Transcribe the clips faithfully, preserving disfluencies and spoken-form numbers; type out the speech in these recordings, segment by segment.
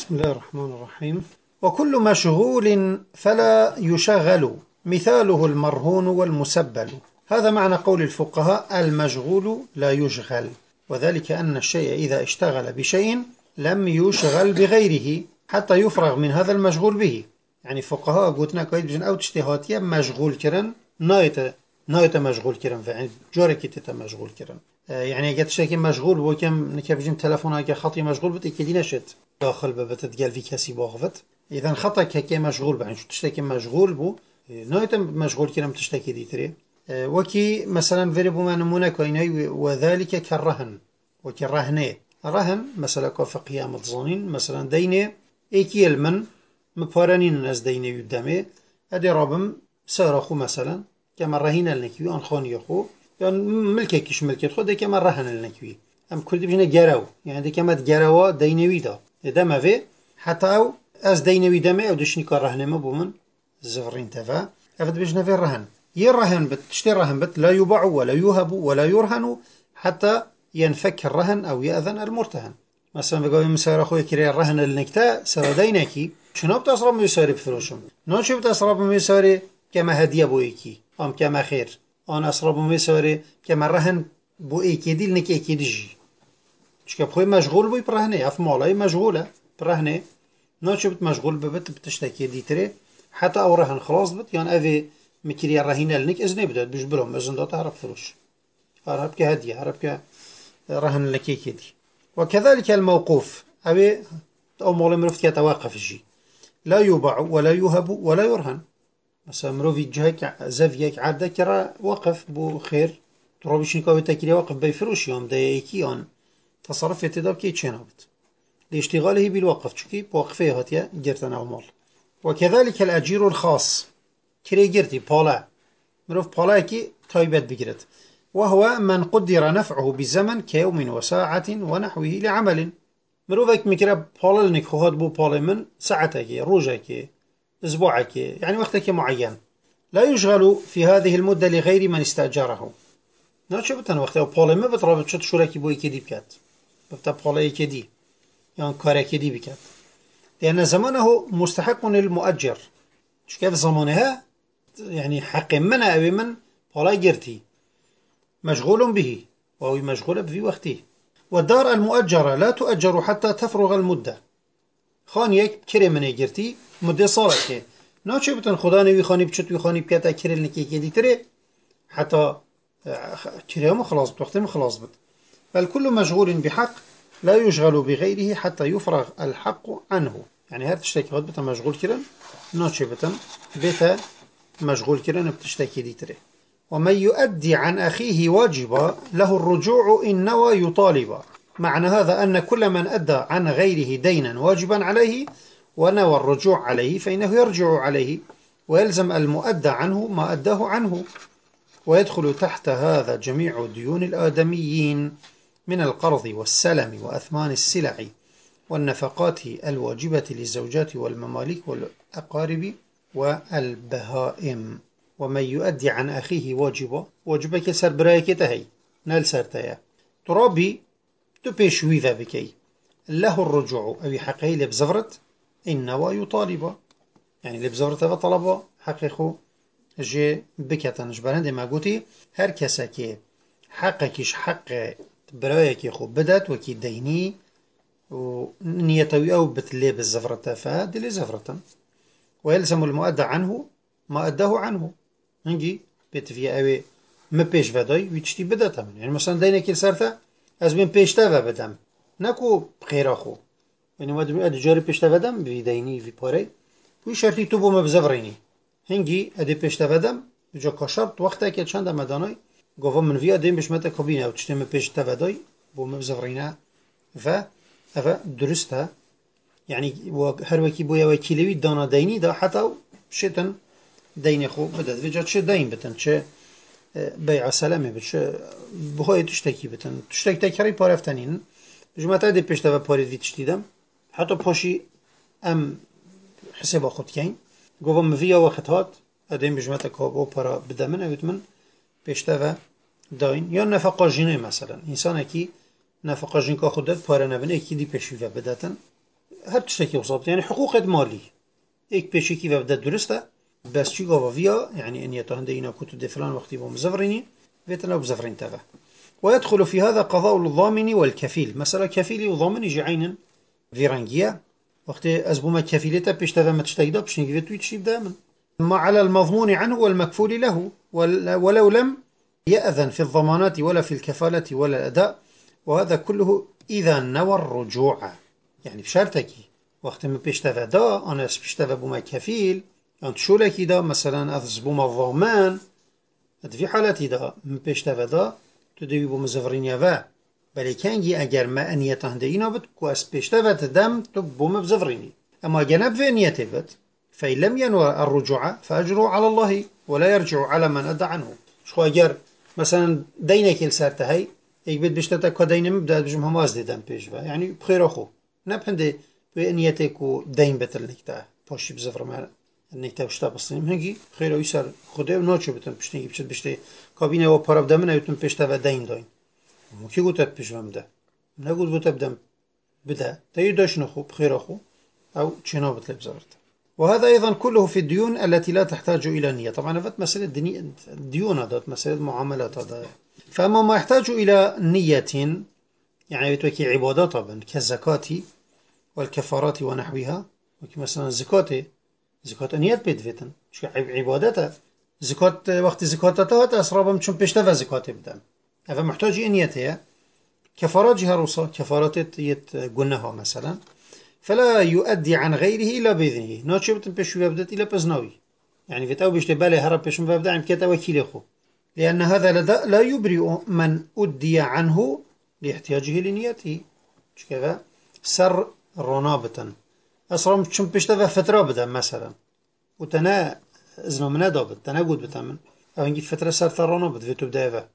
بسم الله الرحمن الرحيم. وكل مشغول فلا يشغل، مثاله المرهون والمسبل. هذا معنى قول الفقهاء: المشغول لا يشغل، وذلك أن الشيء إذا اشتغل بشيء لم يشغل بغيره حتى يفرغ من هذا المشغول به. يعني فقهاء قلتنا كويت بجن أو تشتهاتيا مشغول كرن نايت نايت مشغول كرن، يعني جارك تتا مشغول كرن. يعني قد تشتكي مشغول بو كم نكبجن تلفون هاي خطي مشغول بتأكيدين شت داخل ببتتقال في كاسي باغفت. إذا خطك هكي مشغول بعين شو تشتكي مشغول بو نايت مشغول كرم تشتكي دي تري. وكي مثلا فيربو ما نمونا كويني وذلك كالرهن وكالرهنه. رهن مثلا كوف قيام الظنين مثلا ديني ايكي المن مبارنين الناس ديني يدامي ادي رابم سارخو مثلا كما رهين النكوي ان خون يخو يعني ملكي كيش ملكي خو دي كما رهن النكوي ام كل دي بجنا جراو يعني دي كما جراوا دينوي دا دا ما في حتى او از دينوي دامي او دشني كار رهن ما بومن زفرين تفا افد بجنا في الرهن يرهن بت تشتري رهن بت لا يباع ولا يهب ولا يرهن حتى ينفك الرهن او يأذن المرتهن. مثلا بقول مسار اخوي كري الرهن النكتا سردينكي شنو بتصرف مساري بفلوسهم نوشي بتصرف مساري كما هديه بويكي ام كما خير انا اصرف مساري كما رهن بويكي دي لنك اكيد جي شكا بخوي مشغول بوي برهني اف مولاي مشغوله برهني نوشي بت مشغول ببت بتشتكي دي تري حتى او رهن خلاص بت يعني افي مكري الرهين لنك اذني بدات بيجبرهم اذن دو تعرف فلوس عرب كهديه عرب ك رهن لك كيدي. وكذلك الموقوف أبي أو مولا مرفت يتوقف الشيء لا يباع ولا يهب ولا يرهن. مثلا مروفي جهك زفيك عادة كرا وقف بو خير تروبيش نكاوي تكري وقف بيفروش يوم دا يكيان تصرف يتداب كي تشينابت لاشتغاله بالوقف شكي بوقفه هاتيا جرتنا ومال. وكذلك الأجير الخاص كري جرتي بالا مروف بالا كي تايبت بجرت وهو من قدر نفعه بزمن كيوم وساعة ونحوه لعمل. مروفك مكرا بالا لنك خوهات بو بالا من ساعتك روجك أسبوعك يعني وقتك معين لا يشغل في هذه المدة لغير من استأجره. ناشو بتن وقتها بالا ما بترابط شد شوركي بو يكدي بكات بفتا بالا يكدي يعني كاري كدي بكات لأن زمانه مستحق للمؤجر شو كيف زمانها يعني حق من أو من بالا جرتي مشغول به وهو مشغول في وقته. والدار المؤجرة لا تؤجر حتى تفرغ المدة. خان يك كري من يجرتي مدة صارت ناچه بتن خدا نوي خاني بچت وي خاني بكتا كري لنكي كدي تري حتى كريم خلاص بوقت خلاص بت. بل كل مشغول بحق لا يشغل بغيره حتى يفرغ الحق عنه. يعني هاد تشتكي هاد بتا مشغول كرن ناچه بتن بتا مشغول كرن بتشتكي دي تري. ومن يؤدي عن أخيه واجبا له الرجوع إن نوى يطالبا. معنى هذا أن كل من أدى عن غيره دينا واجبا عليه ونوى الرجوع عليه فإنه يرجع عليه ويلزم المؤدى عنه ما أداه عنه. ويدخل تحت هذا جميع ديون الآدميين من القرض والسلم وأثمان السلع والنفقات الواجبة للزوجات والمماليك والأقارب والبهائم. ومن يؤدي عن أخيه واجبا واجبا كسر برايك تهي نال سرتيا ترابي تبيشوي ذا بكي له الرجوع أو حقه لبزفرت إنما يطالب يعني لبزفرت فطلب حقه جي بكتن جبران دي ما قوتي هر كساكي حقكيش حق برايك خو بدت وكي ديني ونيتوي أو بتلي بالزفرت فهذه لزفرة ويلزم المؤدى عنه ما أداه عنه هنجي بيت في أوي ما بيش بداي ويشتي بدأت من يعني مثلا دينا كيل سرته از بين بيش تابع بدم نكو بخير أخو يعني ما دم أدي بيش تابع بدم بيديني في باري ويشرتي توبو ما بزفريني هنجي أدي بيش تابع بدم جو كشرط وقتها كي چند مداناي قوم من في أدين بيش متى كابينة وتشتي ما بيش تابع داي بو ما بزفرينه ف أفا درستها يعني هر وكي بويا وكيلوي دانا ديني دا حتى شتن دين خو بدأت في جات شو دين بتن شو بيع سلامي بتش بخوي تشتكي بتن تشتكي تكري بارافتنين جمعة دي بيشتغل باريد في تشتيدم حتى باشي أم حساب أخذ كين قوم فيها وقت هات أدين بجمعة كابو بارا بدمن أيتمن بيشتغل دين يا نفقة جيني مثلا إنسان كي نفقة جين كأخذت بارا نبني كي دي بيشوفه بدأتن هر تشتكي وصابت يعني حقوق مالي ايك بيشيكي وبدا درسته بس شي فيا يعني ان يتهندينا كنت دي فلان وقتي بمزفريني فيتنا بزفرين تبع. ويدخل في هذا قضاء الضامن والكفيل. مسألة كفيل وضامن يجي عينا فيرانجيا وقت أزبوما كفيلته بيشتغل ما تشتغل باش نجيب تويتشيب دائما ما على المضمون عنه والمكفول له ولو لم يأذن في الضمانات ولا في الكفالة ولا الأداء. وهذا كله إذا نوى الرجوع يعني بشرطك وقت ما بيشتغل دا أنا بيشتغل بما كفيل أنت شو لك دا مثلا أزبوما الضمان في حالتي دا بيشتغل دا تدوي بمزفرين يفا بل كانجي أجر ما أنيته هندينا بت كواس بيشتفت دم تبوم بزفريني. أما جنب في أنيته بت فإن لم ينوى الرجوع فأجره على الله ولا يرجع على من أدى عنه. شو أجر مثلا دينك السارته هاي يبت بيشتتك كدين مبدأ بجمع ماز دي دم بيشفى يعني بخير أخو نبهندي بأنيتك ودين بتل نكتاه بوشي بزفر ما نكتاه وشتا بصيم هنجي خير ويسار خده وناتشو بتن بشتنجي بشت بشتي كابينه و پاراب دمنا يتن بيشتفى دين دين مو كي قلت بيشفم ده نقول قلت بدم بدا تيداش نخو بخير أخو أو تشنابت لبزارت. وهذا أيضا كله في الديون التي لا تحتاج إلى نية. طبعا هذا مسألة الديون هذا مسألة معاملات هذا. فأما ما يحتاج إلى نية يعني بتوكي عبادات طبعا كالزكاة والكفارات ونحوها مثلا الزكاة زكاة نيات بيدفتن شو عبادتها زكاة وقت زكاتها أسرابا مشون بيشتفى زكاة بدم هذا محتاج نيتها. كفارات جهة روسا كفارات يت جنها مثلا فلا يؤدي عن غيره إلا بإذنه ناتشو بتن بيشو يبدأ إلى بزناوي يعني في تاو بيشتبالي هرب بيشو يبدأ عن كتا وكيل أخو لأن هذا لدى لا يبرئ من أدي عنه لاحتياجه لنيته مش كذا سر رنابة أصلا مشون بيشتفى فترة بدأ مثلا وتنا إذنه من دابت تنا قد بتمن أو نجي فترة سر ثرانا بدفيتو بدايفه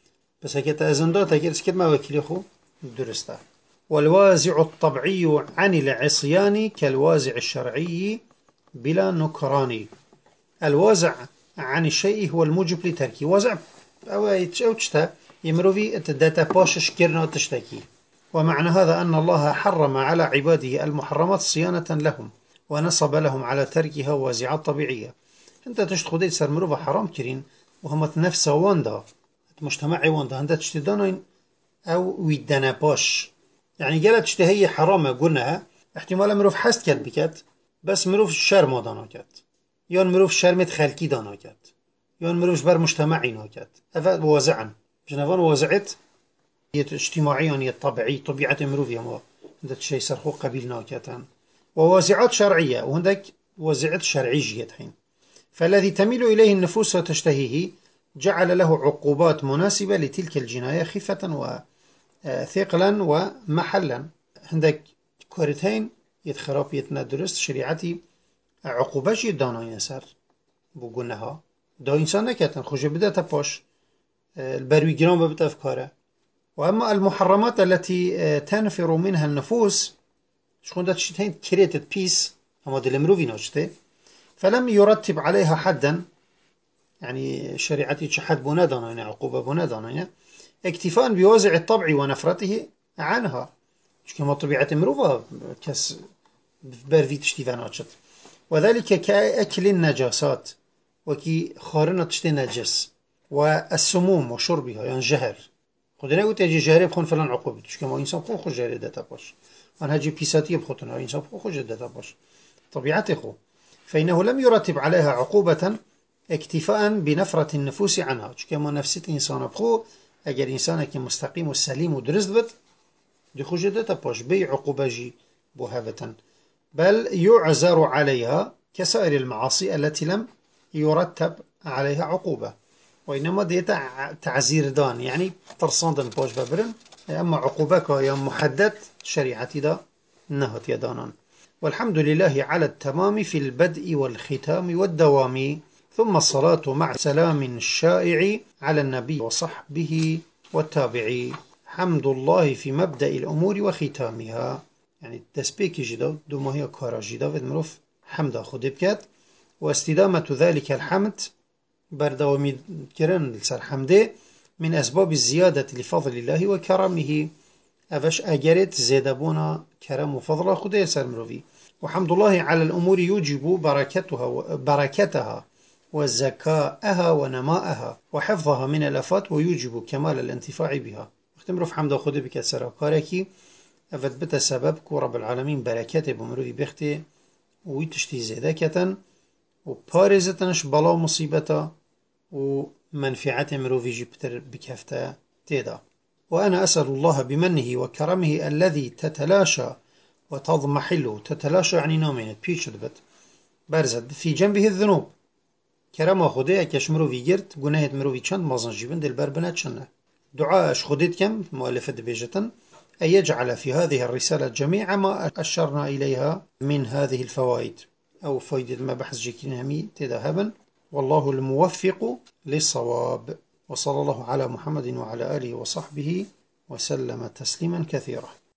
بس هكذا أذن دات هكذا سكت ما وكيل أخو درسته. والوازع الطبعي عن العصيان كالوازع الشرعي بلا نكران. الوازع عن الشيء هو الموجب لتركه وازع أو يتشتا يمروفي الداتا باشش كيرنا تشتكي. ومعنى هذا أن الله حرم على عباده المحرمات صيانة لهم ونصب لهم على تركها وازعات طبيعية. انت تشتخدي سر مروفا حرام كرين وهم نفسه واندا مجتمعي واندا عندها تشتدانين أو ويدنا باش يعني قالت تشتهي حرامة قلناها احتمالا مروف حست كات بكات بس مروف شر ما دانا كات يون مروف شرمت خلقي دانا كات يون مروف بر مجتمعي ناكات أفاد وازعا جنفان وازعت اجتماعيا يطبعي طبيعة مروف يما عندك شيء سرخو قبيل ناكاتان. ووازعات شرعية وعندك وازعات شرعية حين فالذي تميل إليه النفوس وتشتهيه جعل له عقوبات مناسبة لتلك الجناية خفة وثقلا ومحلا. عندك كورتين يتخراب يتندرست شريعتي عقوباش يدانا ينسر بقولناها دا إنسان نكاتن خوش بدأ تباش البروي جرام ببت أفكاره. وأما المحرمات التي تنفر منها النفوس شكون دا تشتهين كريتد بيس هما دي المروفي نوشته فلم يرتب عليها حدا يعني شريعتي حد بنادانا يعني عقوبة بنادانا يعني اكتفاء بوازع الطبع ونفرته عنها كما طبيعة مروفة كس برفي تشتيفاناتشت. وذلك كأكل النجاسات وكي خارنة تشتي نجس والسموم وشربها يعني جهر خدنا قلت يجي جهري بخون فلان عقوبة كما إنسان خو خو جهري داتا باش أنا هجي بيساتي بخوتنا إنسان خو خو داتا باش طبيعته خو فإنه لم يرتب عليها عقوبة اكتفاء بنفرة النفوس عنها كما نفسيت إنسان بخو أجر إنسانك مستقيم والسليم ودرست بت دي خو داتا باش بي عقوبة جي بوهابة بل يعزر عليها كسائر المعاصي التي لم يرتب عليها عقوبة وإنما دي تعزير دان يعني ترصندن باش ببرن أما عقوبك يا محدد شريعتي دا نهت يدانا. والحمد لله على التمام في البدء والختام والدوام ثم الصلاة مع سلام الشائع على النبي وصحبه والتابعي. حمد الله في مبدأ الأمور وختامها يعني تسبيك جدا دو ما هي كارا جدا مروف حمد خود بكات واستدامة ذلك الحمد بردوامي كرن لسر حمده من أسباب الزيادة لفضل الله وكرمه أفش أجرت زيدبونا كرم وفضل خدي سر مروفي. وحمد الله على الأمور يوجب بركتها بركتها وزكاءها ونماءها وحفظها من الآفات، ويوجب كمال الانتفاع بها. اختمروا في حمد خدي بك سر كاركي أفت بتا سبب كو رب العالمين بركاته بمروفي بختي ويتشتي زيدكة وبارزتنش بلا مصيبتا ومنفعة مروفي جبتر بكفتا تيدا. وأنا أسأل الله بمنه وكرمه الذي تتلاشى وتضمحل، تتلاشى يعني نومينت بيشدبت برزد في جنبه الذنوب، كرم خدي أكش مروفي جرت جناهت مروفي چند مازن جيبن دل بربنات شنه. دعاء خديت كم مؤلفة بيجة أن يجعل في هذه الرسالة جميع ما أشرنا إليها من هذه الفوائد أو فايدة ما بحث جيكين همي تذهبا، والله الموفق للصواب. وصلى الله على محمد وعلى آله وصحبه وسلم تسليما كثيرا.